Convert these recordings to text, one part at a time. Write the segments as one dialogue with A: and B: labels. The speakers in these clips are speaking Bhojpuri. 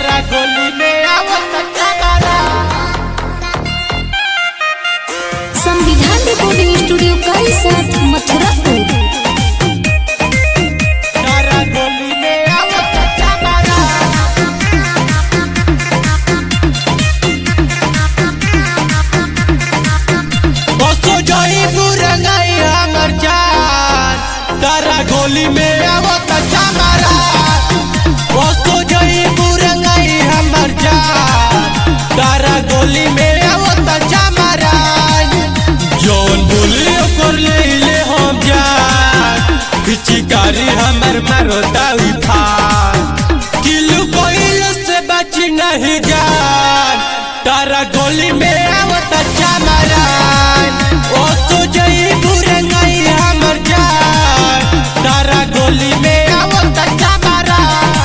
A: तारा गोली में आवत चमारा।
B: संविधान रिकॉर्डिंग स्टूडियो का साथ मथुरापुर।
A: तारा गोली में आवत चमारा। बसो जई बुरंगाई हमर जान, तारा गोली में आवत चमारा। बसो जई बुरंगाई हमर जान, तारा गोली में आवत चमारा। जौन बोली ओकर ले हम जान, पिचकारी हमर मारोता उफान। किलू कोइल से बची नहीं जान, तारा गोली में आवत चमारा। ओ तो जई बुरंगाई हमर जान, तारा गोली में आवत चमारा।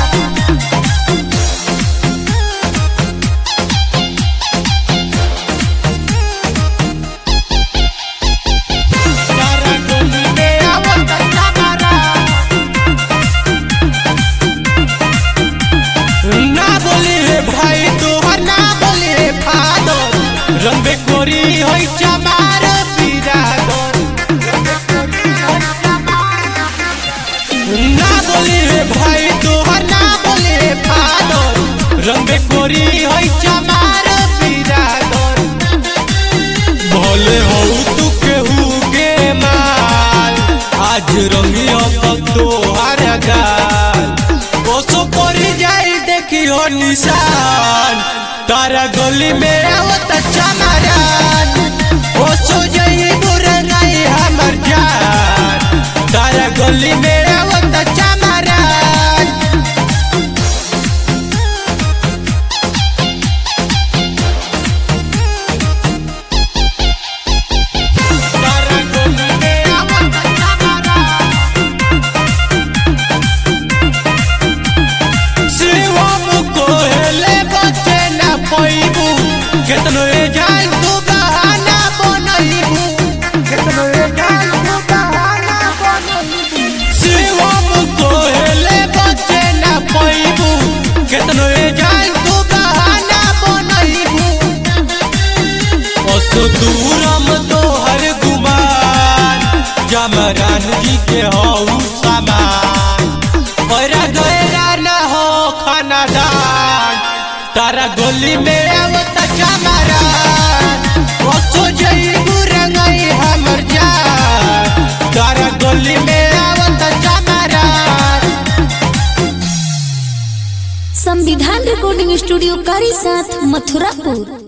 A: तारा गोली में आवत चमारा। ना बोली रे भाई तोहर, ना बोली रे फादर, रंबे कोरी होई चमार बिरादर। ना बोली रे भाई तोहर, ना बोली रे फादर, रंबे कोरी होई चमार बिरादर। भले हो तू केहू के माल, आज रंगी अब तोहर गाल। ओसो पड़ी जाई देखी हो निशान, तारा गोली में आवत चमारा। ओसो जई बुरंगाई हमर जान, तारा गोली में आवत चमारा। तारा गोली में आवत चमारा। शिवम कोहेले बचे ना पैबू, केतनो ए जान तू बहाना बनैबू। केतनो ए जान तू बहाना बनैबू। शिवम कोहेले बचे ना पैबू, केतनो ए जान तू बहाना बनैबू। ओसो दूरम तोहर गुमान, जमरान जी के हऊ सामान। ओरा गएला ना हो खानादान, तारा गोली में आवत चमारा। ओसो जई बुरंगाई हमर जान, तारा गोली में आवत चमारा।
B: संविधान रिकॉर्डिंग स्टूडियो का साथ मथुरापुर।